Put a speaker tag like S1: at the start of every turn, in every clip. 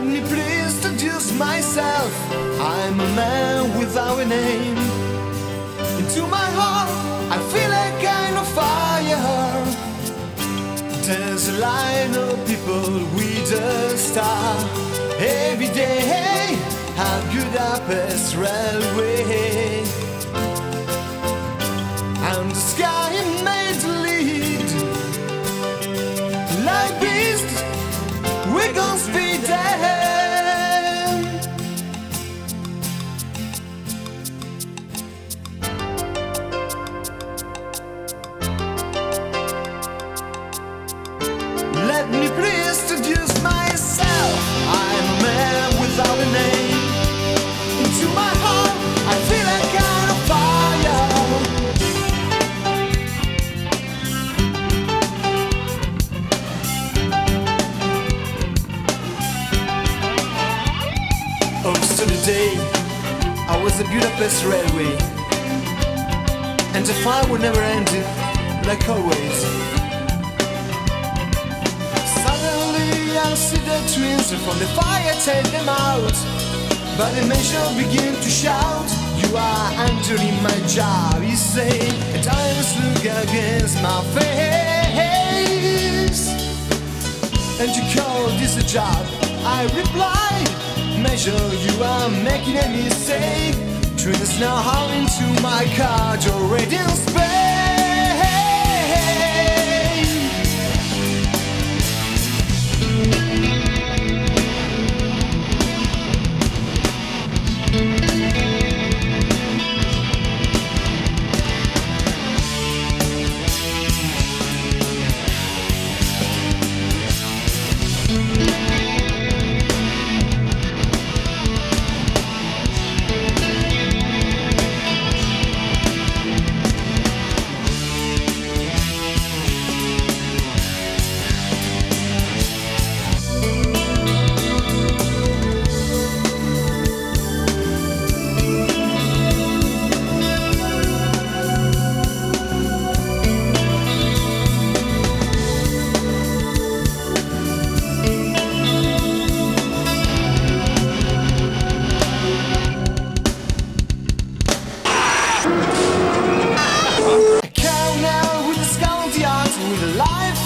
S1: me please introduce myself. I'm a man without a name. Into my heart I feel a kind of fire. There's a line of people with a star. Every day at Budapest railway, and the sky made to lead. Like beasts, we're gonna speed them. Let me please introduce myself. I'm a man without a name. Into my heart I feel a kind of fire. Oh, sunny day, I was at Budapest railway, and the fire would never end, like always. Suddenly I see the twins from the fire, take them out. But the man shall begin to shout, you are entering my job, he say, and I must look against my face. And you call this a job? I reply, measure, you are making a mistake. Twins now haul into my car, you're already in space.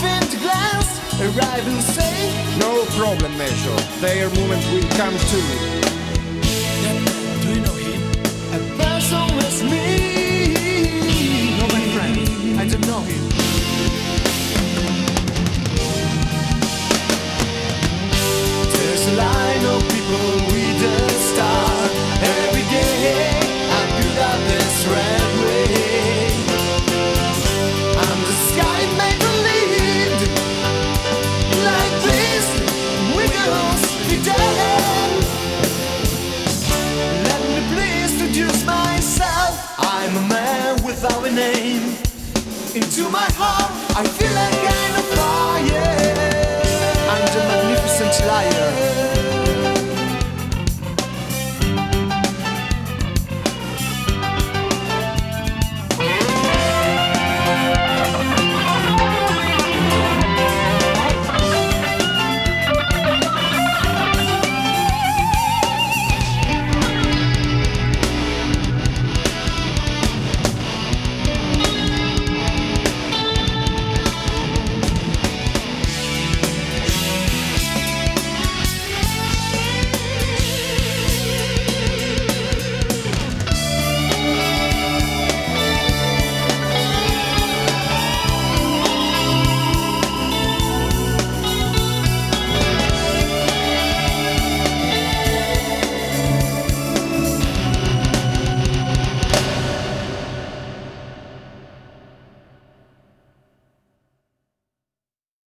S2: Arrive and say,
S3: no problem, Measure. Their moment will come too.